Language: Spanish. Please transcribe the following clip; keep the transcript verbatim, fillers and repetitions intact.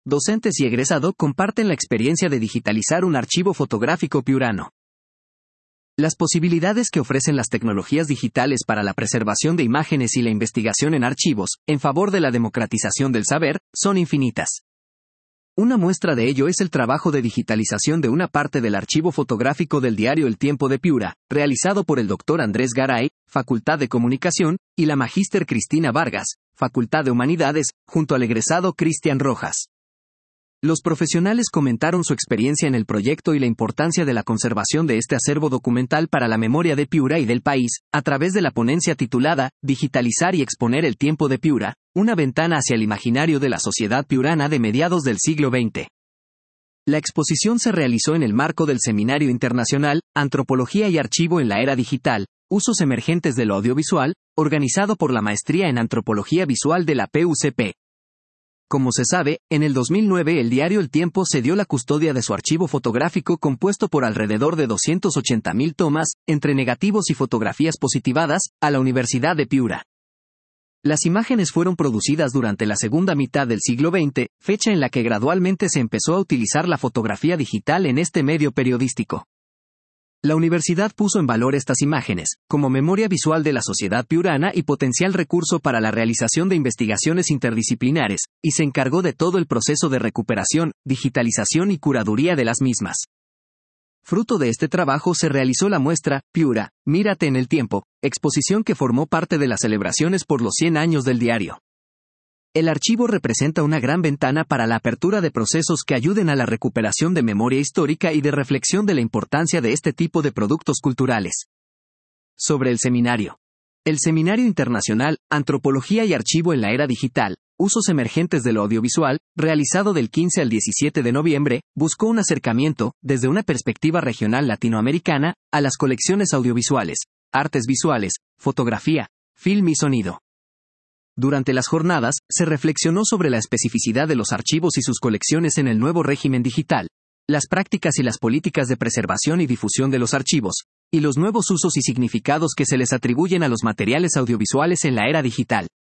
docentes y egresado comparten la experiencia de digitalizar un archivo fotográfico piurano. Las posibilidades que ofrecen las tecnologías digitales para la preservación de imágenes y la investigación en archivos, en favor de la democratización del saber, son infinitas. Una muestra de ello es el trabajo de digitalización de una parte del archivo fotográfico del diario El Tiempo de Piura, realizado por el doctor Andrés Garay, Facultad de Comunicación, y la magíster Cristina Vargas, Facultad de Humanidades, junto al egresado Cristian Rojas. Los profesionales comentaron su experiencia en el proyecto y la importancia de la conservación de este acervo documental para la memoria de Piura y del país, a través de la ponencia titulada Digitalizar y exponer el tiempo de Piura, una ventana hacia el imaginario de la sociedad piurana de mediados del siglo veinte. La exposición se realizó en el marco del Seminario Internacional, Antropología y Archivo en la Era Digital, Usos Emergentes del Audiovisual, organizado por la Maestría en Antropología Visual de la P U C P. Como se sabe, en el dos mil nueve el diario El Tiempo cedió la custodia de su archivo fotográfico compuesto por alrededor de doscientas ochenta mil tomas, entre negativos y fotografías positivadas, a la Universidad de Piura. Las imágenes fueron producidas durante la segunda mitad del siglo veinte, fecha en la que gradualmente se empezó a utilizar la fotografía digital en este medio periodístico. La universidad puso en valor estas imágenes, como memoria visual de la sociedad piurana y potencial recurso para la realización de investigaciones interdisciplinares, y se encargó de todo el proceso de recuperación, digitalización y curaduría de las mismas. Fruto de este trabajo se realizó la muestra, Piura, Mírate en el Tiempo, exposición que formó parte de las celebraciones por los cien años del diario. El archivo representa una gran ventana para la apertura de procesos que ayuden a la recuperación de memoria histórica y de reflexión de la importancia de este tipo de productos culturales. Sobre el seminario. El Seminario Internacional, Antropología y Archivo en la Era Digital, Usos Emergentes del Audiovisual, realizado del quince al diecisiete de noviembre, buscó un acercamiento, desde una perspectiva regional latinoamericana, a las colecciones audiovisuales, artes visuales, fotografía, film y sonido. Durante las jornadas, se reflexionó sobre la especificidad de los archivos y sus colecciones en el nuevo régimen digital, las prácticas y las políticas de preservación y difusión de los archivos, y los nuevos usos y significados que se les atribuyen a los materiales audiovisuales en la era digital.